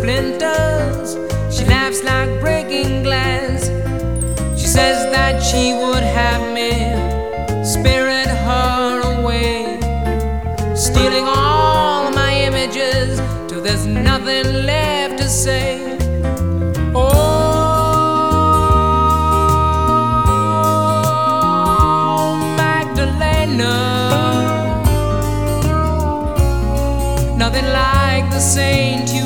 splinters. She laughs like breaking glass. She says that she would have me spirit her away, stealing all my images till there's nothing left to say. Oh, Magdalena, nothing like the saint you